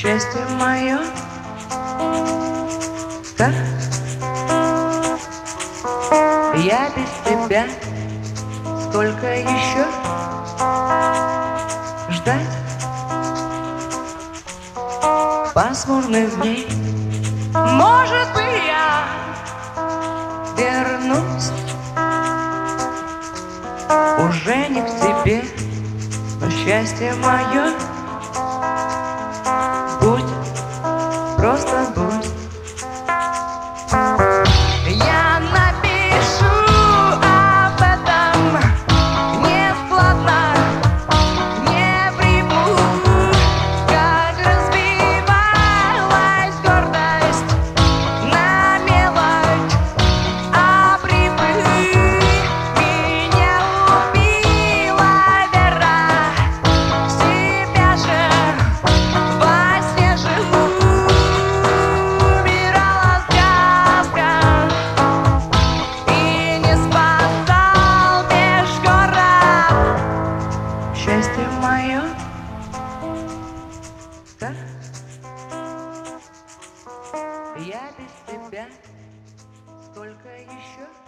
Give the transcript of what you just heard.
Счастье мое, как я без тебя, сколько еще ждать пасмурных дней. Может быть, я вернусь уже не к тебе, но счастье мое, будь, просто будь. Я напишу об этом нескладно, не приму, как разбивалась гордость на мелочь, а прибыль меня убила вера в себя же, во сне живу, умирала сказка и не спасал межгород. Счастье мое, как я без тебя, сколько еще